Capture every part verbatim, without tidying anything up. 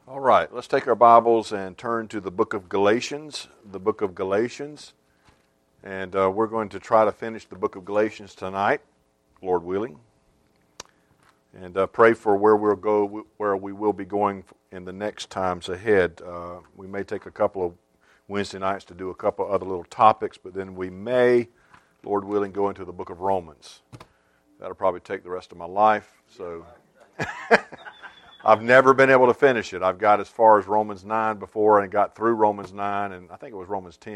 All right, let's take our Bibles and turn to the book of Galatians, the book of Galatians. And uh, we're going to try to finish the book of Galatians tonight, Lord willing. And uh, pray for where we'll go, where we will be going in the next times ahead. Uh, we may take a couple of Wednesday nights to do a couple other little topics, but then we may, Lord willing, go into the book of Romans. That'll probably take the rest of my life, so... I've never been able to finish it. I've got as far as Romans nine before and got through Romans nine, and I think it was Romans ten.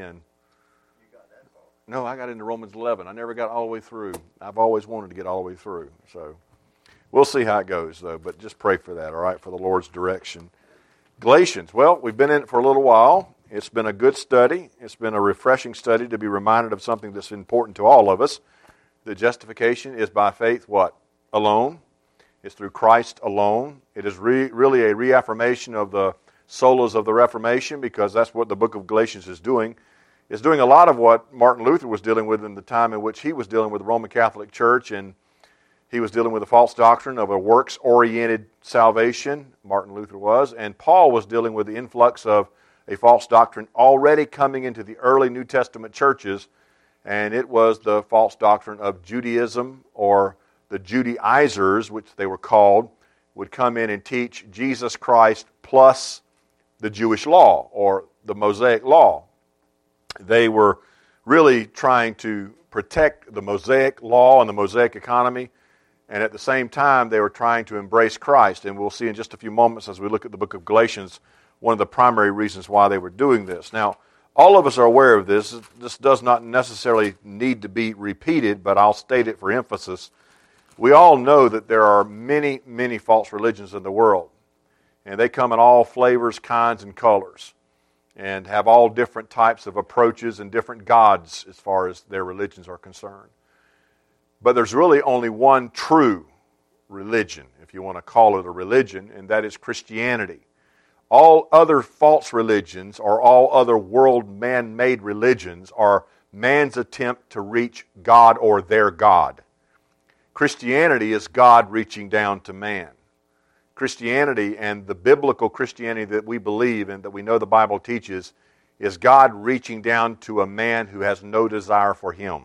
You got that far? No, I got into Romans eleven. I never got all the way through. I've always wanted to get all the way through. So we'll see how it goes, though, but just pray for that, all right, for the Lord's direction. Galatians, well, we've been in it for a little while. It's been a good study. It's been a refreshing study to be reminded of something that's important to all of us. The justification is by faith, what? Alone. It's through Christ alone. It is re- really a reaffirmation of the solas of the Reformation, because that's what the book of Galatians is doing. It's doing a lot of what Martin Luther was dealing with in the time in which he was dealing with the Roman Catholic Church, and he was dealing with the false doctrine of a works-oriented salvation, Martin Luther was, and Paul was dealing with the influx of a false doctrine already coming into the early New Testament churches, and it was the false doctrine of Judaism, or the Judaizers, which they were called, would come in and teach Jesus Christ plus the Jewish law, or the Mosaic law. They were really trying to protect the Mosaic law and the Mosaic economy, and at the same time they were trying to embrace Christ. And we'll see in just a few moments as we look at the book of Galatians one of the primary reasons why they were doing this. Now, all of us are aware of this. This does not necessarily need to be repeated, but I'll state it for emphasis. We all know that there are many, many false religions in the world, and they come in all flavors, kinds, and colors, and have all different types of approaches and different gods as far as their religions are concerned. But there's really only one true religion, if you want to call it a religion, and that is Christianity. All other false religions, or all other world man-made religions, are man's attempt to reach God or their God. Christianity is God reaching down to man. Christianity, and the biblical Christianity that we believe and that we know the Bible teaches, is God reaching down to a man who has no desire for him.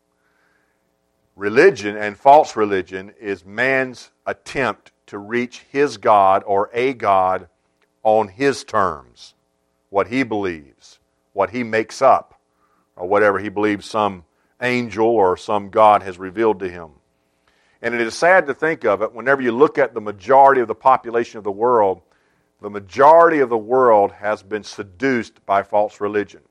Religion and false religion is man's attempt to reach his God or a God on his terms, what he believes, what he makes up, or whatever he believes some angel or some God has revealed to him. And it is sad to think of it, whenever you look at the majority of the population of the world, the majority of the world has been seduced by false religion.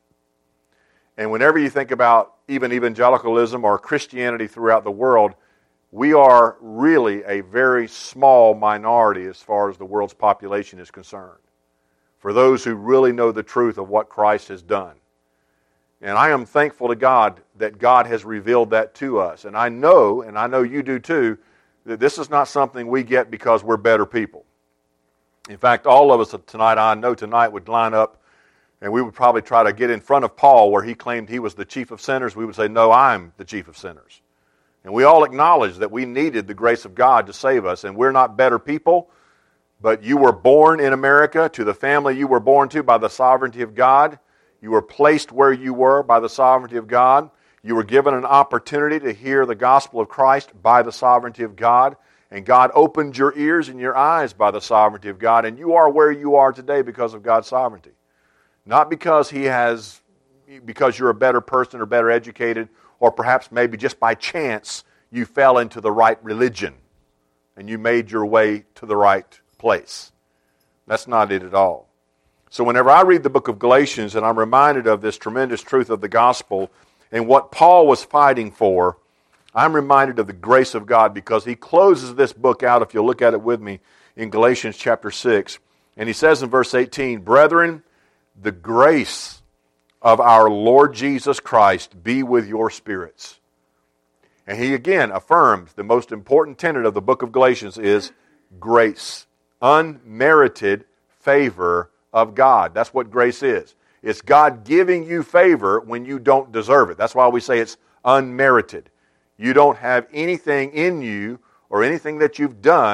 And whenever you think about even evangelicalism or Christianity throughout the world, we are really a very small minority as far as the world's population is concerned, for those who really know the truth of what Christ has done. And I am thankful to God that God has revealed that to us. And I know, and I know you do too, that this is not something we get because we're better people. In fact, all of us tonight, I know tonight, would line up and we would probably try to get in front of Paul where he claimed he was the chief of sinners. We would say, no, I'm the chief of sinners. And we all acknowledge that we needed the grace of God to save us. And we're not better people, but you were born in America to the family you were born to by the sovereignty of God. You were placed where you were by the sovereignty of God. You were given an opportunity to hear the gospel of Christ by the sovereignty of God. And God opened your ears and your eyes by the sovereignty of God. And you are where you are today because of God's sovereignty. Not because He has, because you're a better person or better educated, or perhaps maybe just by chance you fell into the right religion and you made your way to the right place. That's not it at all. So whenever I read the book of Galatians and I'm reminded of this tremendous truth of the gospel and what Paul was fighting for, I'm reminded of the grace of God, because he closes this book out, if you'll look at it with me, in Galatians chapter six. And he says in verse eighteen, "Brethren, the grace of our Lord Jesus Christ be with your spirits." And he again affirms the most important tenet of the book of Galatians is grace. Unmerited favor of God. That's what grace is. It's God giving you favor when you don't deserve it. That's why we say it's unmerited. You don't have anything in you or anything that you've done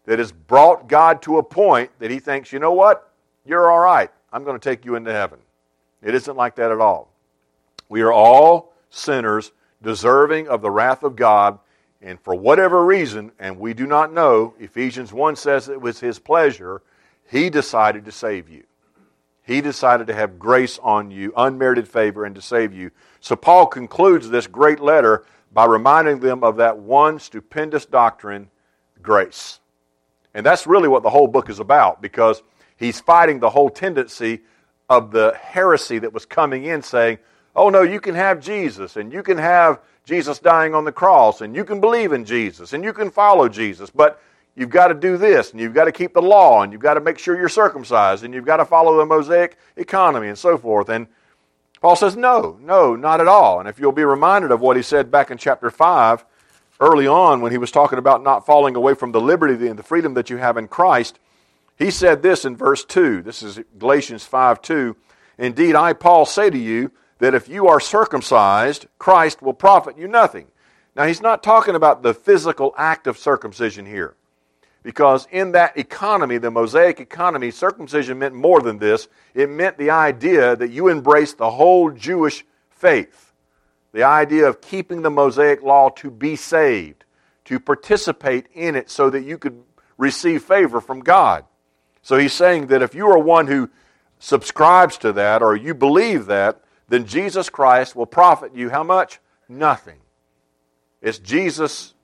that has brought God to a point that he thinks, you know what? You're all right. I'm going to take you into heaven. It isn't like that at all. We are all sinners deserving of the wrath of God, and for whatever reason, and we do not know, Ephesians one says it was his pleasure, he decided to save you. He decided to have grace on you, unmerited favor, and to save you. So Paul concludes this great letter by reminding them of that one stupendous doctrine, grace. And that's really what the whole book is about, because he's fighting the whole tendency of the heresy that was coming in saying, oh no, you can have Jesus, and you can have Jesus dying on the cross, and you can believe in Jesus, and you can follow Jesus, but you've got to do this, and you've got to keep the law, and you've got to make sure you're circumcised, and you've got to follow the Mosaic economy, and so forth. And Paul says, no, no, not at all. And if you'll be reminded of what he said back in chapter five, early on when he was talking about not falling away from the liberty and the freedom that you have in Christ, he said this in verse two. This is Galatians five two. Indeed, I, Paul, say to you that if you are circumcised, Christ will profit you nothing. Now, he's not talking about the physical act of circumcision here, because in that economy, the Mosaic economy, circumcision meant more than this. It meant the idea that you embrace the whole Jewish faith, the idea of keeping the Mosaic law to be saved, to participate in it so that you could receive favor from God. So he's saying that if you are one who subscribes to that, or you believe that, then Jesus Christ will profit you how much? Nothing. It's Jesus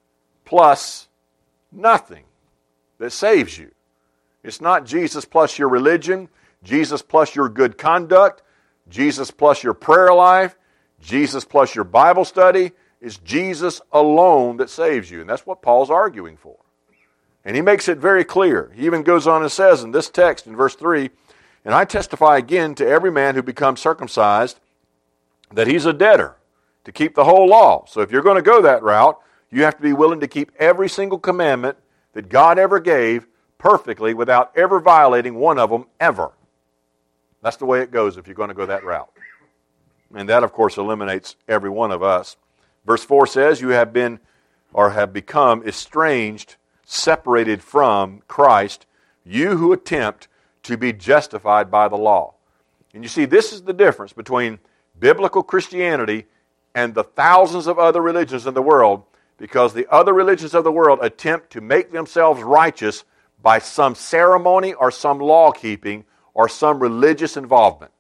plus nothing that saves you. It's not Jesus plus your religion, Jesus plus your good conduct, Jesus plus your prayer life, Jesus plus your Bible study. It's Jesus alone that saves you. And that's what Paul's arguing for. And he makes it very clear. He even goes on and says in this text, in verse three, and I testify again to every man who becomes circumcised that he's a debtor to keep the whole law. So if you're going to go that route, you have to be willing to keep every single commandment that God ever gave perfectly without ever violating one of them ever. That's the way it goes if you're going to go that route. And that, of course, eliminates every one of us. Verse four says, you have been or have become estranged, separated from Christ, you who attempt to be justified by the law. And you see, this is the difference between biblical Christianity and the thousands of other religions in the world, because the other religions of the world attempt to make themselves righteous by some ceremony or some law-keeping or some religious involvement.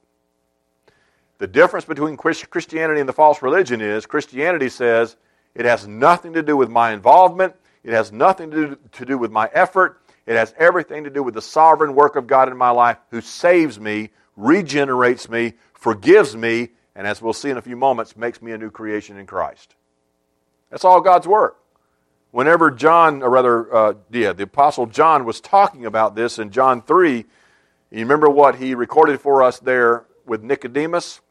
The difference between Christianity and the false religion is Christianity says it has nothing to do with my involvement, it has nothing to do, to do with my effort, it has everything to do with the sovereign work of God in my life, who saves me, regenerates me, forgives me, and as we'll see in a few moments, makes me a new creation in Christ. That's all God's work. Whenever John, or rather, uh, yeah, the Apostle John was talking about this in John three, you remember what he recorded for us there with Nicodemus?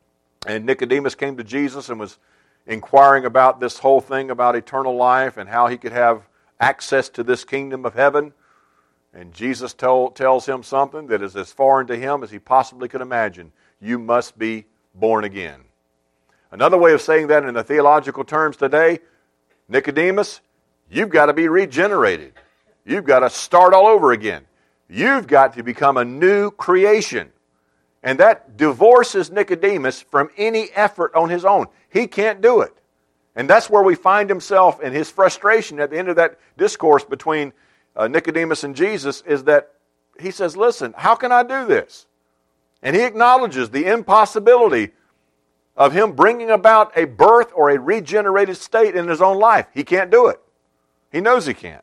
And Nicodemus came to Jesus and was inquiring about this whole thing about eternal life and how he could have access to this kingdom of heaven. And Jesus told, tells him something that is as foreign to him as he possibly could imagine. You must be born again. Another way of saying that in the theological terms today, Nicodemus, you've got to be regenerated. You've got to start all over again. You've got to become a new creation. And that divorces Nicodemus from any effort on his own. He can't do it. And that's where we find himself in his frustration at the end of that discourse between uh, Nicodemus and Jesus, is that he says, listen, how can I do this? And he acknowledges the impossibility of him bringing about a birth or a regenerated state in his own life. He can't do it. He knows he can't.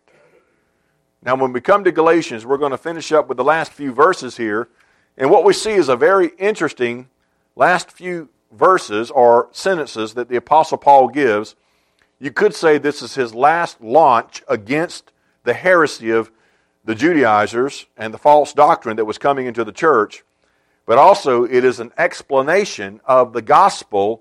Now, when we come to Galatians, we're going to finish up with the last few verses here. And what we see is a very interesting last few verses or sentences that the Apostle Paul gives. You could say this is his last launch against the heresy of the Judaizers and the false doctrine that was coming into the church. But also it is an explanation of the gospel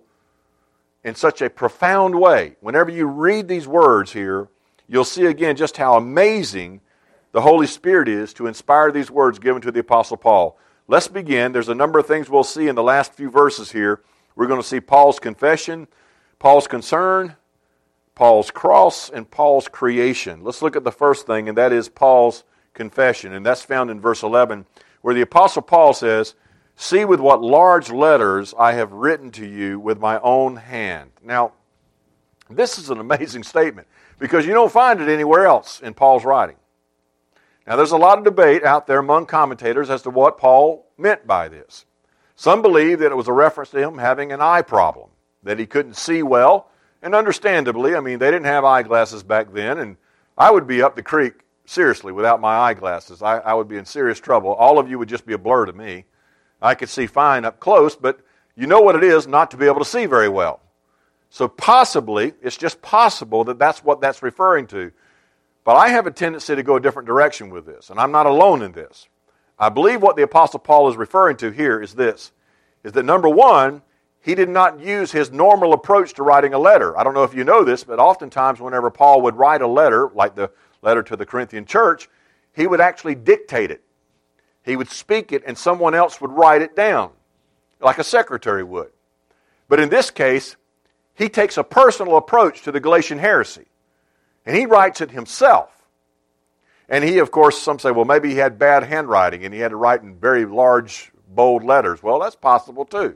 in such a profound way. Whenever you read these words here, you'll see again just how amazing the Holy Spirit is to inspire these words given to the Apostle Paul. Let's begin. There's a number of things we'll see in the last few verses here. We're going to see Paul's confession, Paul's concern, Paul's cross and Paul's creation. Let's look at the first thing, and that is Paul's confession. And that's found in verse eleven, where the Apostle Paul says, "See with what large letters I have written to you with my own hand." Now, this is an amazing statement, because you don't find it anywhere else in Paul's writing. Now, there's a lot of debate out there among commentators as to what Paul meant by this. Some believe that it was a reference to him having an eye problem, that he couldn't see well. And understandably, I mean, they didn't have eyeglasses back then, and I would be up the creek, seriously, without my eyeglasses. I, I would be in serious trouble. All of you would just be a blur to me. I could see fine up close, but you know what it is not to be able to see very well. So possibly, it's just possible that that's what that's referring to. But I have a tendency to go a different direction with this, and I'm not alone in this. I believe what the Apostle Paul is referring to here is this, is that number one, he did not use his normal approach to writing a letter. I don't know if you know this, but oftentimes whenever Paul would write a letter, like the letter to the Corinthian church, he would actually dictate it. He would speak it, and someone else would write it down, like a secretary would. But in this case, he takes a personal approach to the Galatian heresy, and he writes it himself. And he, of course, some say, well, maybe he had bad handwriting, and he had to write in very large, bold letters. Well, that's possible too.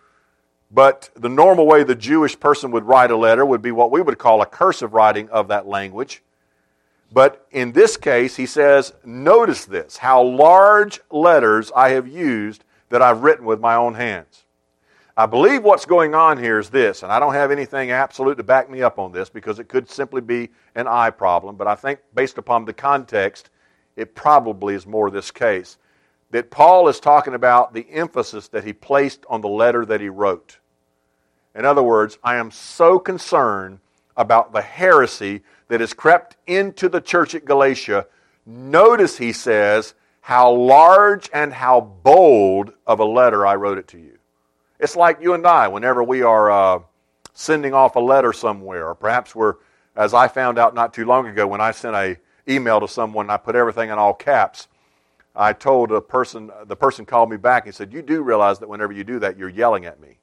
But the normal way the Jewish person would write a letter would be what we would call a cursive writing of that language. But in this case, he says, notice this, how large letters I have used that I've written with my own hands. I believe what's going on here is this, and I don't have anything absolute to back me up on this because it could simply be an eye problem, but I think based upon the context, it probably is more this case. That Paul is talking about the emphasis that he placed on the letter that he wrote. In other words, I am so concerned about the heresy that has crept into the church at Galatia. Notice, he says, how large and how bold of a letter I wrote it to you. It's like you and I, whenever we are uh, sending off a letter somewhere, or perhaps we're, as I found out not too long ago, when I sent an email to someone and I put everything in all caps, I told a person, the person called me back and said, you do realize that whenever you do that, you're yelling at me.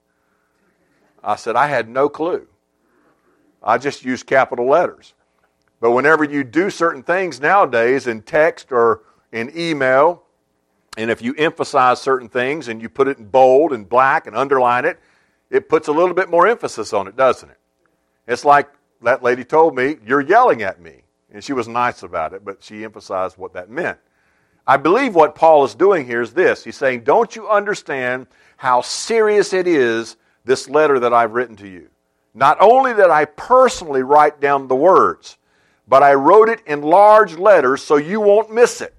I said, I had no clue. I just use capital letters. But whenever you do certain things nowadays in text or in email, and if you emphasize certain things and you put it in bold and black and underline it, it puts a little bit more emphasis on it, doesn't it? It's like that lady told me, you're yelling at me. And she was nice about it, but she emphasized what that meant. I believe what Paul is doing here is this. He's saying, don't you understand how serious it is, this letter that I've written to you? Not only that I personally write down the words, but I wrote it in large letters so you won't miss it.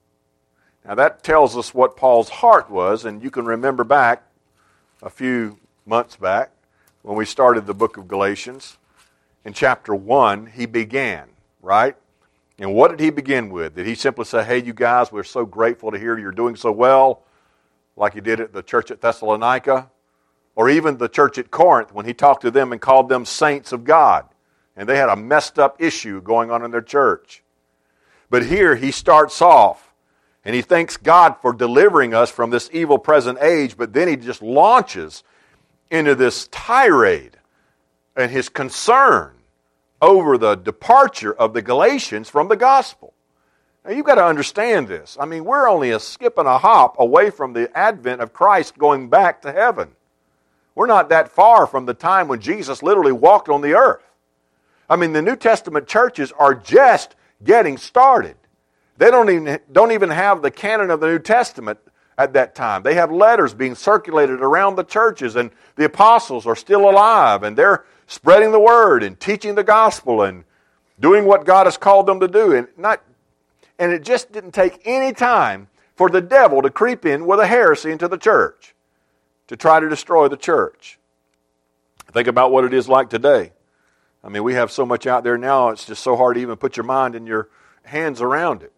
Now that tells us what Paul's heart was, and you can remember back a few months back when we started the book of Galatians. In chapter one, he began, right? And what did he begin with? Did he simply say, hey, you guys, we're so grateful to hear you're doing so well, like he did at the church at Thessalonica? Or even the church at Corinth, when he talked to them and called them saints of God. And they had a messed up issue going on in their church. But here he starts off, and he thanks God for delivering us from this evil present age, but then he just launches into this tirade and his concern over the departure of the Galatians from the gospel. Now you've got to understand this. I mean, we're only a skip and a hop away from the advent of Christ going back to heaven. We're not that far from the time when Jesus literally walked on the earth. I mean, the New Testament churches are just getting started. They don't even, don't even have the canon of the New Testament at that time. They have letters being circulated around the churches, and the apostles are still alive, and they're spreading the word and teaching the gospel and doing what God has called them to do. And not, and it just didn't take any time for the devil to creep in with a heresy into the church to try to destroy the church. Think about what it is like today. I mean, we have so much out there now, it's just so hard to even put your mind and your hands around it.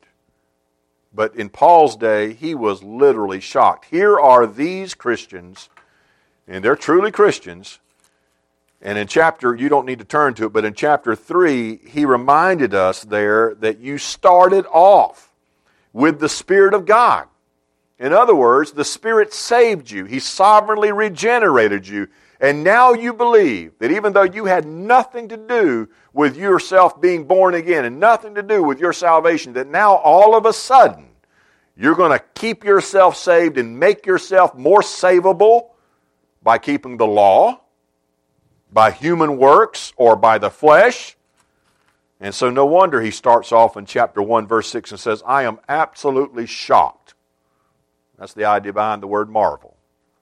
But in Paul's day, he was literally shocked. Here are these Christians, and they're truly Christians. And in chapter, you don't need to turn to it, but in chapter three, he reminded us there that you started off with the Spirit of God. In other words, the Spirit saved you. He sovereignly regenerated you. And now you believe that even though you had nothing to do with yourself being born again and nothing to do with your salvation, that now all of a sudden you're going to keep yourself saved and make yourself more savable by keeping the law, by human works, or by the flesh. And so no wonder he starts off in chapter one, verse six, and says, I am absolutely shocked. That's the idea behind the word marvel.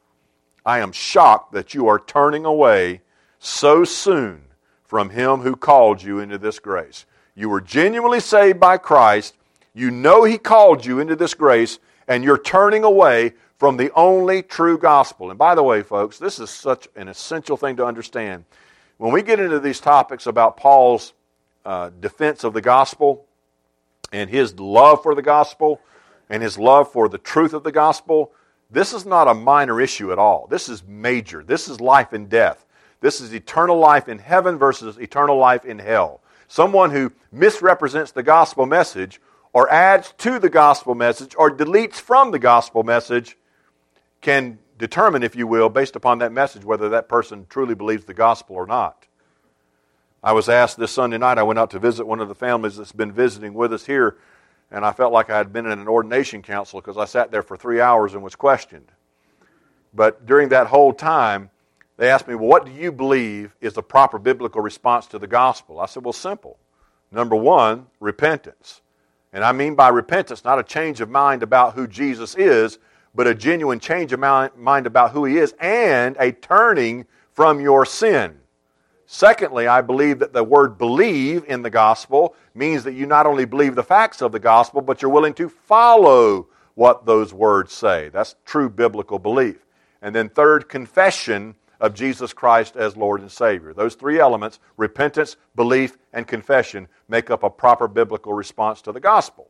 I am shocked that you are turning away so soon from him who called you into this grace. You were genuinely saved by Christ. You know he called you into this grace, and you're turning away from the only true gospel. And by the way, folks, this is such an essential thing to understand. When we get into these topics about Paul's uh, defense of the gospel and his love for the gospel and his love for the truth of the gospel, this is not a minor issue at all. This is major. This is life and death. This is eternal life in heaven versus eternal life in hell. Someone who misrepresents the gospel message or adds to the gospel message or deletes from the gospel message can determine, if you will, based upon that message, whether that person truly believes the gospel or not. I was asked this Sunday night, I went out to visit one of the families that's been visiting with us here, and I felt like I had been in an ordination council because I sat there for three hours and was questioned. But during that whole time, they asked me, well, what do you believe is the proper biblical response to the gospel? I said, well, simple. Number one, repentance. And I mean by repentance, not a change of mind about who Jesus is, but a genuine change of mind about who he is and a turning from your sin. Secondly, I believe that the word believe in the gospel means that you not only believe the facts of the gospel, but you're willing to follow what those words say. That's true biblical belief. And then third, confession of Jesus Christ as Lord and Savior. Those three elements, repentance, belief, and confession, make up a proper biblical response to the gospel.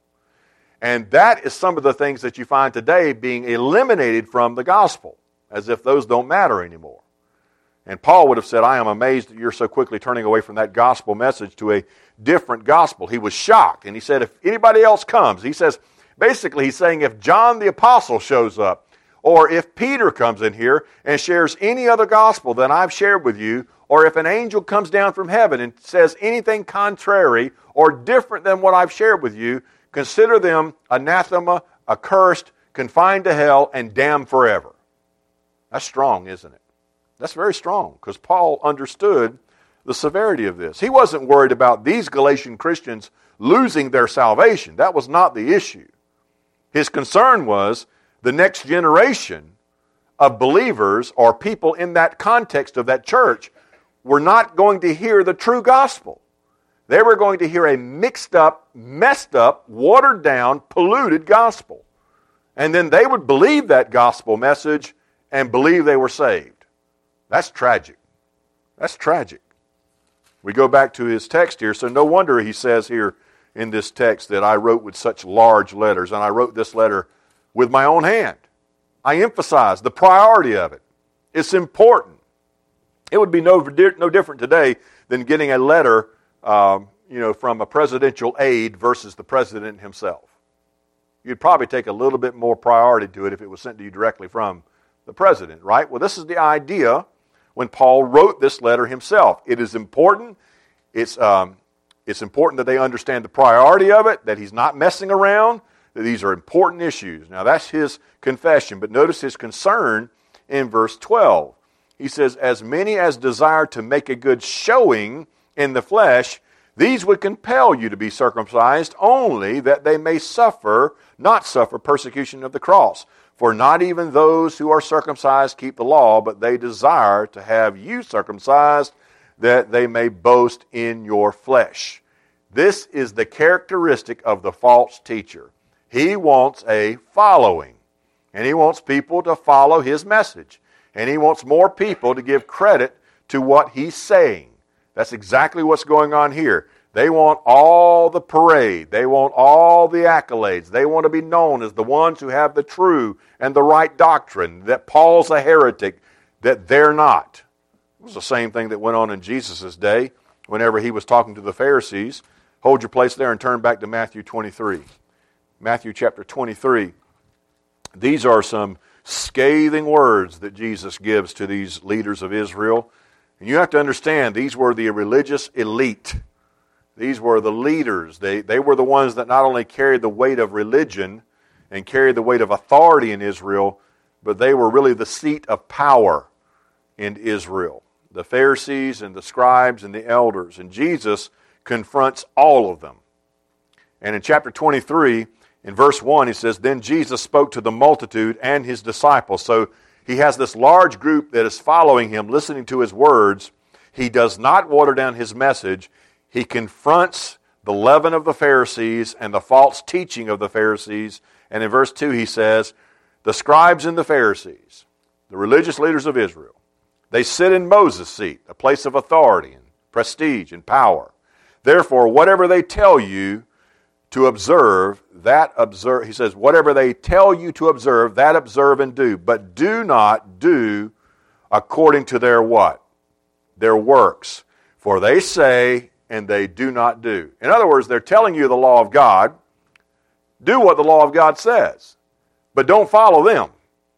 And that is some of the things that you find today being eliminated from the gospel, as if those don't matter anymore. And Paul would have said, I am amazed that you're so quickly turning away from that gospel message to a different gospel. He was shocked. And he said, if anybody else comes, he says, basically he's saying if John the Apostle shows up, or if Peter comes in here and shares any other gospel than I've shared with you, or if an angel comes down from heaven and says anything contrary or different than what I've shared with you, consider them anathema, accursed, confined to hell, and damned forever. That's strong, isn't it? That's very strong, because Paul understood the severity of this. He wasn't worried about these Galatian Christians losing their salvation. That was not the issue. His concern was the next generation of believers or people in that context of that church were not going to hear the true gospel. They were going to hear a mixed up, messed up, watered down, polluted gospel. And then they would believe that gospel message and believe they were saved. That's tragic. That's tragic. We go back to his text here, so no wonder he says here in this text that I wrote with such large letters, and I wrote this letter with my own hand. I emphasize the priority of it. It's important. It would be no, no different today than getting a letter um, you know, from a presidential aide versus the president himself. You'd probably take a little bit more priority to it if it was sent to you directly from the president, right? Well, this is the idea when Paul wrote this letter himself. It is important. It's, um, it's important that they understand the priority of it, that he's not messing around, that these are important issues. Now, that's his confession, but notice his concern in verse twelve. He says, as many as desire to make a good showing in the flesh, these would compel you to be circumcised, only that they may suffer, not suffer persecution of the cross. For not even those who are circumcised keep the law, but they desire to have you circumcised, that they may boast in your flesh. This is the characteristic of the false teacher. He wants a following, and he wants people to follow his message, and he wants more people to give credit to what he's saying. That's exactly what's going on here. They want all the parade. They want all the accolades. They want to be known as the ones who have the true and the right doctrine, that Paul's a heretic, that they're not. It was the same thing that went on in Jesus' day whenever he was talking to the Pharisees. Hold your place there and turn back to Matthew twenty-three. Matthew chapter twenty-three. These are some scathing words that Jesus gives to these leaders of Israel. And you have to understand, these were the religious elite. These were the leaders. They, they were the ones that not only carried the weight of religion and carried the weight of authority in Israel, but they were really the seat of power in Israel. The Pharisees and the scribes and the elders. And Jesus confronts all of them. And in chapter twenty-three, in verse one, he says, "Then Jesus spoke to the multitude and his disciples." So he has this large group that is following him, listening to his words. He does not water down his message. He confronts the leaven of the Pharisees and the false teaching of the Pharisees. And in verse two he says, "The scribes and the Pharisees, the religious leaders of Israel, they sit in Moses' seat, a place of authority and prestige and power. Therefore, whatever they tell you to observe, that observe," he says, "whatever they tell you to observe, that observe and do. But do not do according to their" what? "Their works. For they say and they do not do." In other words, they're telling you the law of God. Do what the law of God says. But don't follow them,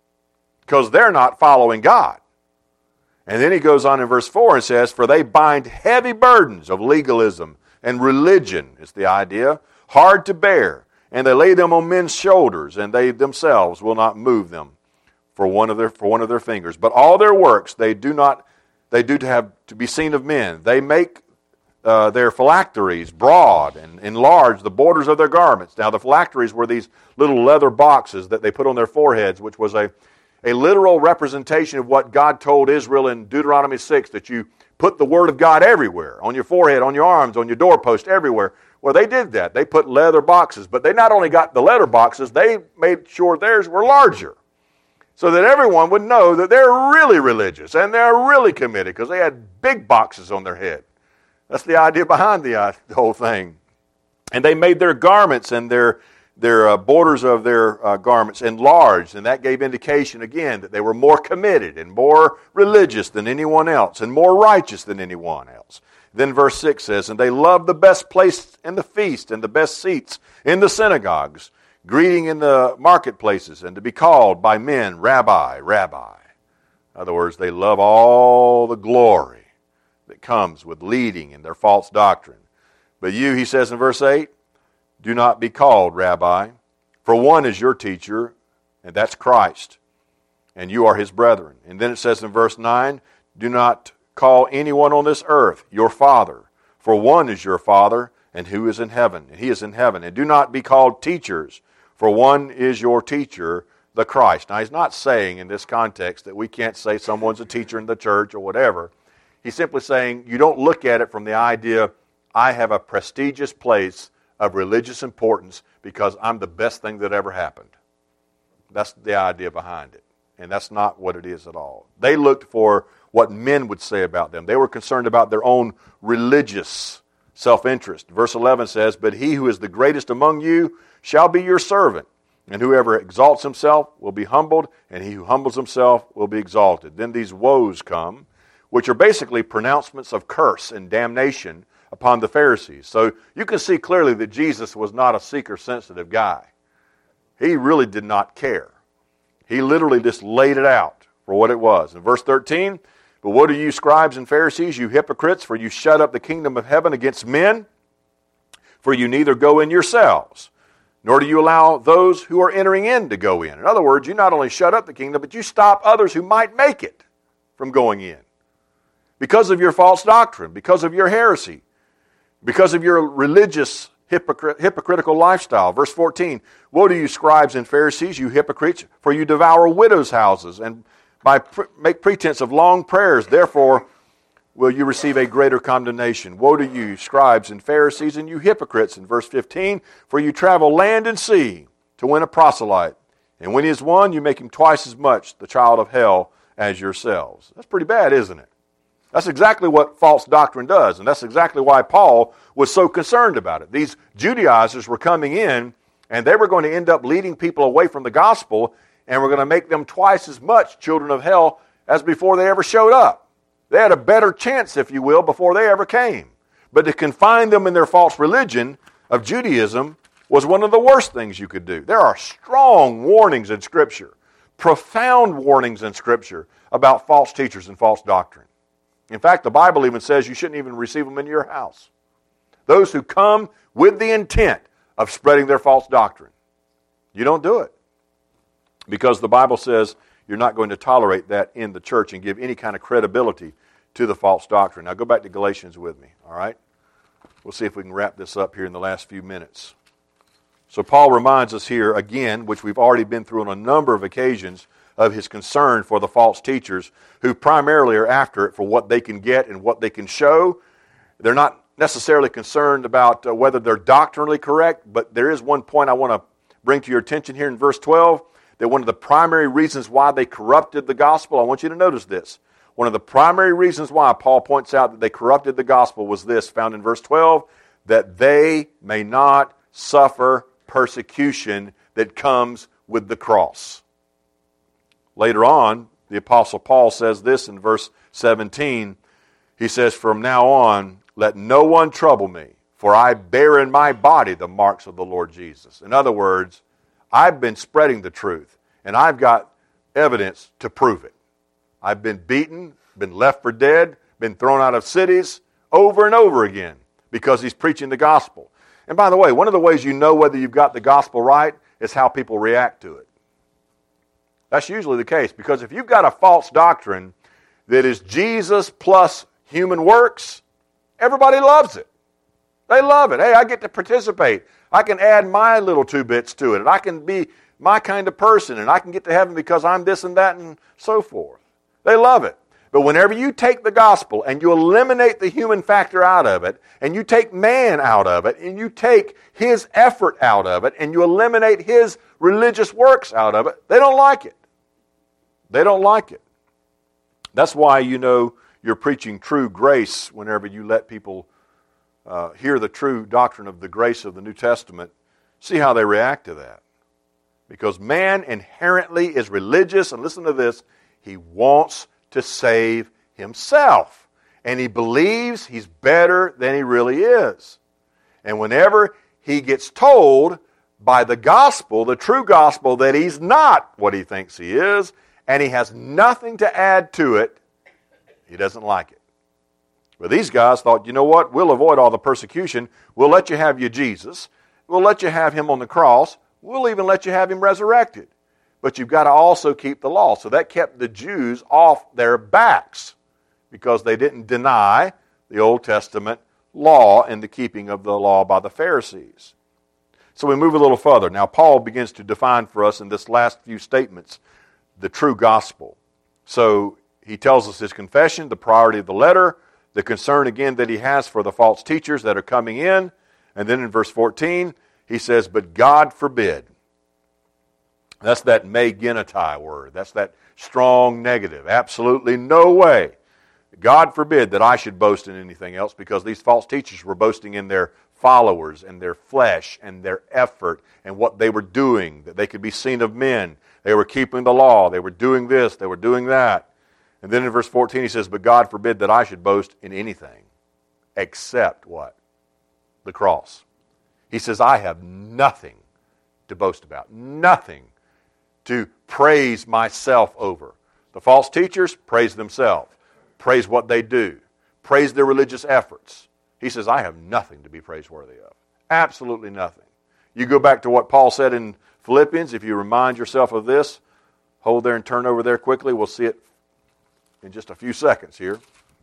because they're not following God. And then he goes on in verse four and says, "For they bind heavy burdens of legalism and religion," is the idea, "hard to bear, and they lay them on men's shoulders, and they themselves will not move them for one of their for one of their fingers. But all their works they do not they do to have to be seen of men. They make uh, their phylacteries broad and enlarge the borders of their garments." Now the phylacteries were these little leather boxes that they put on their foreheads, which was a A literal representation of what God told Israel in Deuteronomy six, that you put the Word of God everywhere, on your forehead, on your arms, on your doorpost, everywhere. Well, they did that. They put leather boxes, but they not only got the leather boxes, they made sure theirs were larger, so that everyone would know that they're really religious and they're really committed, because they had big boxes on their head. That's the idea behind the, uh, the whole thing. And they made their garments and their their uh, borders of their uh, garments enlarged, and that gave indication again that they were more committed and more religious than anyone else and more righteous than anyone else. Then verse six says, "And they loved the best place in the feast and the best seats in the synagogues, greeting in the marketplaces, and to be called by men, Rabbi, Rabbi." In other words, they love all the glory that comes with leading in their false doctrine. "But you," he says in verse eight, "do not be called Rabbi, for one is your teacher, and that's Christ, and you are his brethren." And then it says in verse nine, "Do not call anyone on this earth your father, for one is your Father, and who is in heaven, and he is in heaven. And do not be called teachers, for one is your teacher, the Christ." Now he's not saying in this context that we can't say someone's a teacher in the church or whatever. He's simply saying you don't look at it from the idea, I have a prestigious place of religious importance because I'm the best thing that ever happened. That's the idea behind it. And that's not what it is at all. They looked for what men would say about them. They were concerned about their own religious self-interest. Verse eleven says, "But he who is the greatest among you shall be your servant. And whoever exalts himself will be humbled, and he who humbles himself will be exalted." Then these woes come, which are basically pronouncements of curse and damnation upon the Pharisees. So you can see clearly that Jesus was not a seeker-sensitive guy. He really did not care. He literally just laid it out for what it was. In verse thirteen, "But what are you, scribes and Pharisees, you hypocrites, for you shut up the kingdom of heaven against men? For you neither go in yourselves, nor do you allow those who are entering in to go in." In other words, you not only shut up the kingdom, but you stop others who might make it from going in. Because of your false doctrine, because of your heresy, because of your religious hypocrit- hypocritical lifestyle. Verse fourteen, "Woe to you, scribes and Pharisees, you hypocrites, for you devour widows' houses, and by pre- make pretense of long prayers. Therefore will you receive a greater condemnation. Woe to you, scribes and Pharisees, and you hypocrites." In verse fifteen, "For you travel land and sea to win a proselyte, and when he is won, you make him twice as much the child of hell as yourselves." That's pretty bad, isn't it? That's exactly what false doctrine does, and that's exactly why Paul was so concerned about it. These Judaizers were coming in, and they were going to end up leading people away from the gospel, and were going to make them twice as much children of hell as before they ever showed up. They had a better chance, if you will, before they ever came. But to confine them in their false religion of Judaism was one of the worst things you could do. There are strong warnings in Scripture profound warnings in Scripture about false teachers and false doctrine. In fact, the Bible even says you shouldn't even receive them into your house. Those who come with the intent of spreading their false doctrine. You don't do it. Because the Bible says you're not going to tolerate that in the church and give any kind of credibility to the false doctrine. Now go back to Galatians with me, all right? We'll see if we can wrap this up here in the last few minutes. So Paul reminds us here again, which we've already been through on a number of occasions, of his concern for the false teachers who primarily are after it for what they can get and what they can show. They're not necessarily concerned about uh, whether they're doctrinally correct, but there is one point I want to bring to your attention here in verse twelve, that one of the primary reasons why they corrupted the gospel, I want you to notice this. One of the primary reasons why Paul points out that they corrupted the gospel was this, found in verse twelve, that they may not suffer persecution that comes with the cross. Later on, the Apostle Paul says this in verse seventeen. He says, from now on, let no one trouble me, for I bear in my body the marks of the Lord Jesus. In other words, I've been spreading the truth, and I've got evidence to prove it. I've been beaten, been left for dead, been thrown out of cities over and over again because he's preaching the gospel. And by the way, one of the ways you know whether you've got the gospel right is how people react to it. That's usually the case, because if you've got a false doctrine that is Jesus plus human works, everybody loves it. They love it. Hey, I get to participate. I can add my little two bits to it, and I can be my kind of person, and I can get to heaven because I'm this and that and so forth. They love it. But whenever you take the gospel and you eliminate the human factor out of it, and you take man out of it, and you take his effort out of it, and you eliminate his religious works out of it, they don't like it. They don't like it. That's why you know you're preaching true grace whenever you let people uh, hear the true doctrine of the grace of the New Testament. See how they react to that. Because man inherently is religious, and listen to this, he wants to save himself. And he believes he's better than he really is. And whenever he gets told by the gospel, the true gospel, that he's not what he thinks he is, and he has nothing to add to it, he doesn't like it. But these guys thought, you know what, we'll avoid all the persecution. We'll let you have your Jesus. We'll let you have him on the cross. We'll even let you have him resurrected. But you've got to also keep the law. So that kept the Jews off their backs because they didn't deny the Old Testament law and the keeping of the law by the Pharisees. So we move a little further. Now Paul begins to define for us in this last few statements the true gospel. So he tells us his confession, the priority of the letter, the concern again that he has for the false teachers that are coming in. And then in verse fourteen, he says, but God forbid. That's that me genotai word. That's that strong negative. Absolutely no way. God forbid that I should boast in anything else, because these false teachers were boasting in their followers and their flesh and their effort and what they were doing, that they could be seen of men. They were keeping the law. They were doing this. They were doing that. And then in verse fourteen he says, but God forbid that I should boast in anything except what? The cross. He says, I have nothing to boast about. Nothing to praise myself over. The false teachers praise themselves. Praise what they do. Praise their religious efforts. He says, I have nothing to be praiseworthy of. Absolutely nothing. You go back to what Paul said in Philippians, if you remind yourself of this, hold there and turn over there quickly. We'll see it in just a few seconds here.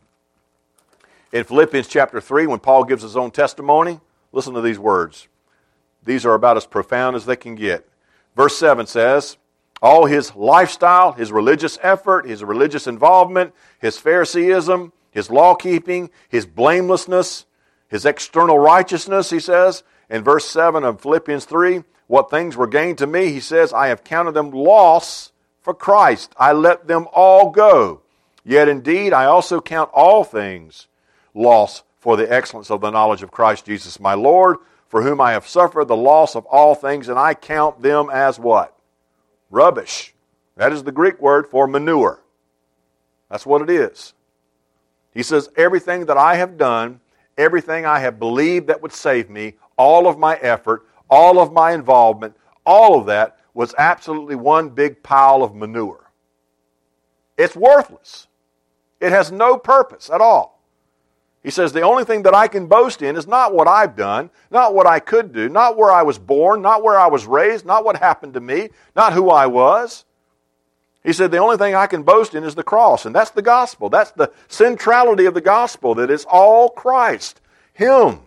In Philippians chapter three, when Paul gives his own testimony, listen to these words. These are about as profound as they can get. Verse seven says, all his lifestyle, his religious effort, his religious involvement, his Phariseeism, his law-keeping, his blamelessness, his external righteousness, he says, in verse seven of Philippians three, what things were gained to me, he says, I have counted them loss for Christ. I let them all go. Yet indeed, I also count all things loss for the excellence of the knowledge of Christ Jesus my Lord, for whom I have suffered the loss of all things, and I count them as what? Rubbish. That is the Greek word for manure. That's what it is. He says, everything that I have done, everything I have believed that would save me, all of my effort, all of my involvement, all of that was absolutely one big pile of manure. It's worthless. It has no purpose at all. He says, the only thing that I can boast in is not what I've done, not what I could do, not where I was born, not where I was raised, not what happened to me, not who I was. He said, the only thing I can boast in is the cross, and that's the gospel. That's the centrality of the gospel, that it's all Christ, Him.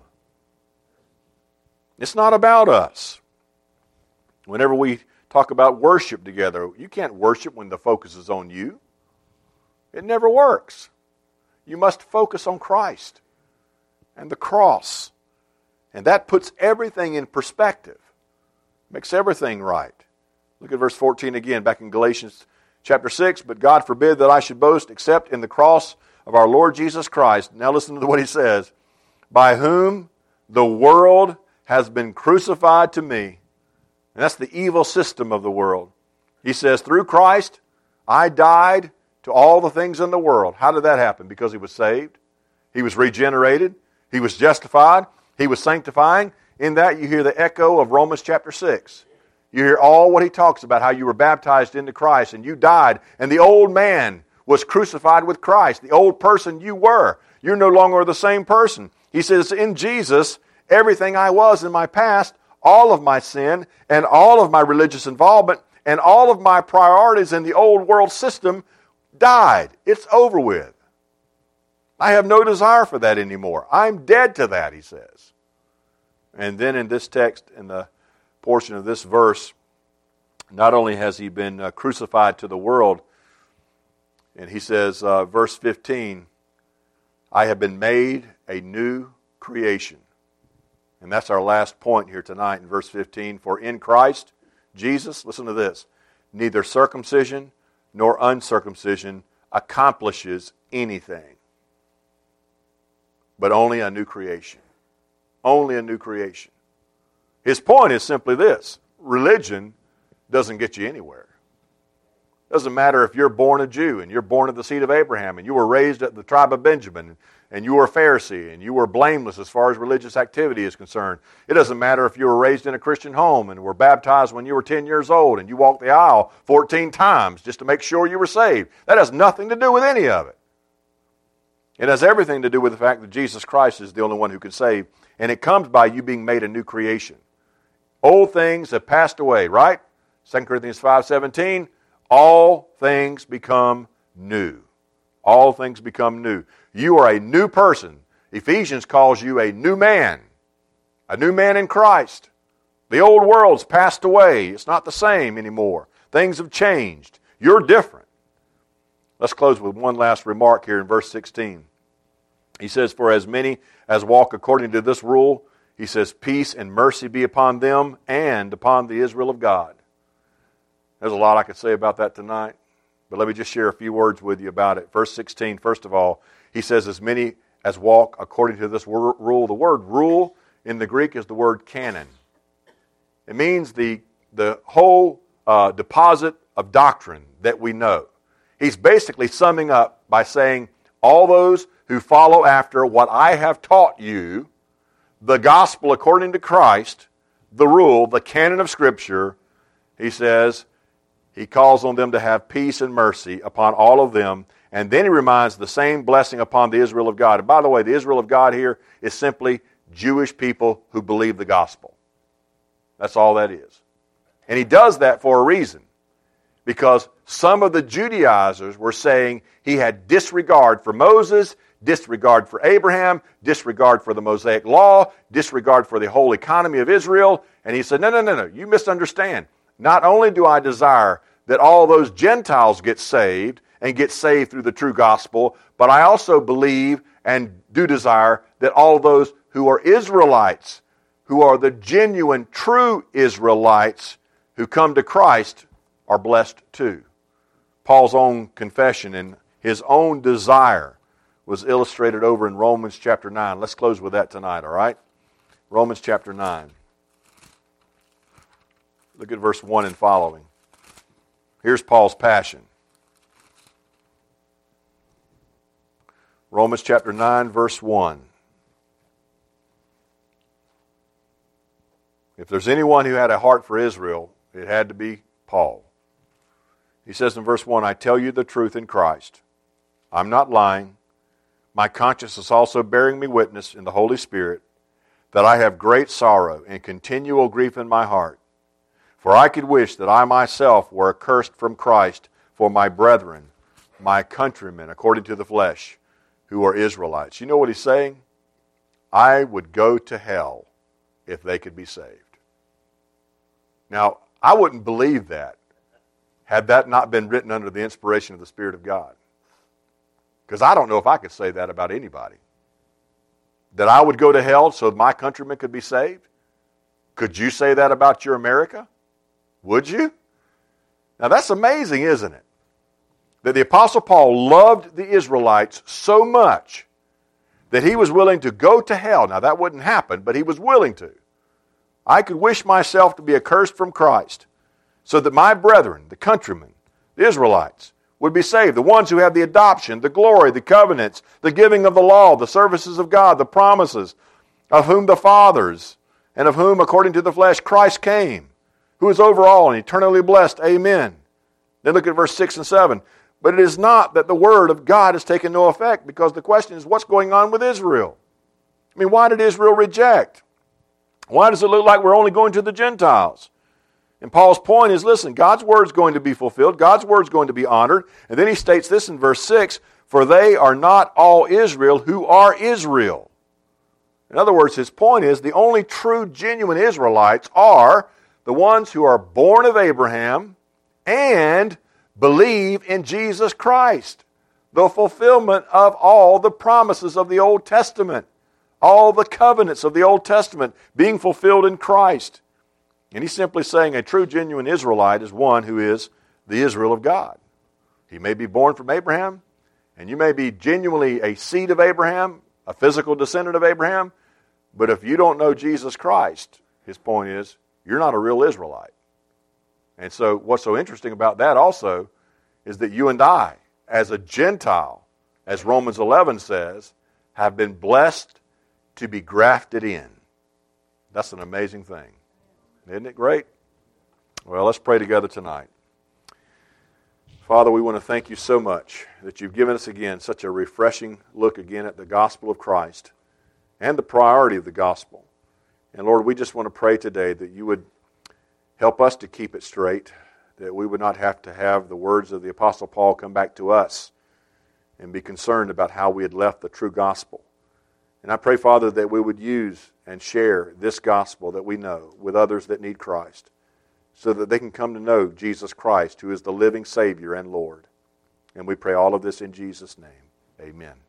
It's not about us. Whenever we talk about worship together, you can't worship when the focus is on you. It never works. You must focus on Christ and the cross. And that puts everything in perspective. Makes everything right. Look at verse fourteen again, back in Galatians chapter six. But God forbid that I should boast except in the cross of our Lord Jesus Christ. Now listen to what he says. By whom the world has been crucified to me. And that's the evil system of the world. He says, through Christ, I died to all the things in the world. How did that happen? Because he was saved. He was regenerated. He was justified. He was sanctifying. In that you hear the echo of Romans chapter six. You hear all what he talks about, how you were baptized into Christ and you died. And the old man was crucified with Christ. The old person you were. You're no longer the same person. He says, in Jesus, everything I was in my past, all of my sin and all of my religious involvement and all of my priorities in the old world system died. It's over with. I have no desire for that anymore. I'm dead to that, he says. And then in this text, in the portion of this verse, not only has he been uh, crucified to the world, and he says, uh, verse fifteen, I have been made a new creation. And that's our last point here tonight in verse fifteen. For in Christ Jesus, listen to this, neither circumcision nor uncircumcision accomplishes anything, but only a new creation. Only a new creation. His point is simply this. Religion doesn't get you anywhere. Doesn't matter if you're born a Jew and you're born of the seed of Abraham and you were raised at the tribe of Benjamin and you were a Pharisee and you were blameless as far as religious activity is concerned. It doesn't matter if you were raised in a Christian home and were baptized when you were ten years old and you walked the aisle fourteen times just to make sure you were saved. That has nothing to do with any of it. It has everything to do with the fact that Jesus Christ is the only one who can save, and it comes by you being made a new creation. Old things have passed away, right? Second Corinthians five seventeen, all things become new. All things become new. You are a new person. Ephesians calls you a new man. A new man in Christ. The old world's passed away. It's not the same anymore. Things have changed. You're different. Let's close with one last remark here in verse sixteen. He says, for as many as walk according to this rule, he says, peace and mercy be upon them and upon the Israel of God. There's a lot I could say about that tonight, but let me just share a few words with you about it. Verse sixteen, first of all, he says, as many as walk according to this rule. The word rule in the Greek is the word canon. It means the, the whole uh, deposit of doctrine that we know. He's basically summing up by saying, all those who follow after what I have taught you, the gospel according to Christ, the rule, the canon of Scripture, he says, he calls on them to have peace and mercy upon all of them. And then he reminds the same blessing upon the Israel of God. And by the way, the Israel of God here is simply Jewish people who believe the gospel. That's all that is. And he does that for a reason. Because some of the Judaizers were saying he had disregard for Moses, disregard for Abraham, disregard for the Mosaic law, disregard for the whole economy of Israel. And he said, no, no, no, no, you misunderstand. Not only do I desire that all those Gentiles get saved and get saved through the true gospel, but I also believe and do desire that all those who are Israelites, who are the genuine, true Israelites who come to Christ, are blessed too. Paul's own confession and his own desire was illustrated over in Romans chapter nine. Let's close with that tonight, all right? Romans chapter nine. Look at verse one and following. Here's Paul's passion. Romans chapter nine, verse one. If there's anyone who had a heart for Israel, It had to be Paul. He says in verse one, I tell you the truth in Christ. I'm not lying. My conscience is also bearing me witness in the Holy Spirit that I have great sorrow and continual grief in my heart. For I could wish that I myself were accursed from Christ for my brethren, my countrymen, according to the flesh, who are Israelites. You know what he's saying? I would go to hell if they could be saved. Now, I wouldn't believe that had that not been written under the inspiration of the Spirit of God. Because I don't know if I could say that about anybody. That I would go to hell so my countrymen could be saved? Could you say that about your America? Would you? Now that's amazing, isn't it? That the Apostle Paul loved the Israelites so much that he was willing to go to hell. Now that wouldn't happen, but he was willing to. I could wish myself to be accursed from Christ so that my brethren, the countrymen, the Israelites, would be saved. The ones who have the adoption, the glory, the covenants, the giving of the law, the services of God, the promises, of whom the fathers, and of whom, according to the flesh, Christ came, who is over all and eternally blessed. Amen. Then look at verse six and seven. But it is not that the word of God has taken no effect, because the question is, what's going on with Israel? I mean, why did Israel reject? Why does it look like we're only going to the Gentiles? And Paul's point is, listen, God's word is going to be fulfilled. God's word is going to be honored. And then he states this in verse six, for they are not all Israel who are Israel. In other words, his point is the only true, genuine Israelites are the ones who are born of Abraham and believe in Jesus Christ, the fulfillment of all the promises of the Old Testament, all the covenants of the Old Testament being fulfilled in Christ. And he's simply saying a true, genuine Israelite is one who is the Israel of God. He may be born from Abraham, and you may be genuinely a seed of Abraham, a physical descendant of Abraham, but if you don't know Jesus Christ, his point is, you're not a real Israelite. And so what's so interesting about that also is that you and I, as a Gentile, as Romans eleven says, have been blessed to be grafted in. That's an amazing thing. Isn't it great? Well, let's pray together tonight. Father, we want to thank you so much that you've given us again such a refreshing look again at the gospel of Christ and the priority of the gospel. And Lord, we just want to pray today that you would help us to keep it straight, that we would not have to have the words of the Apostle Paul come back to us and be concerned about how we had left the true gospel. And I pray, Father, that we would use and share this gospel that we know with others that need Christ, so that they can come to know Jesus Christ, who is the living Savior and Lord. And we pray all of this in Jesus' name. Amen.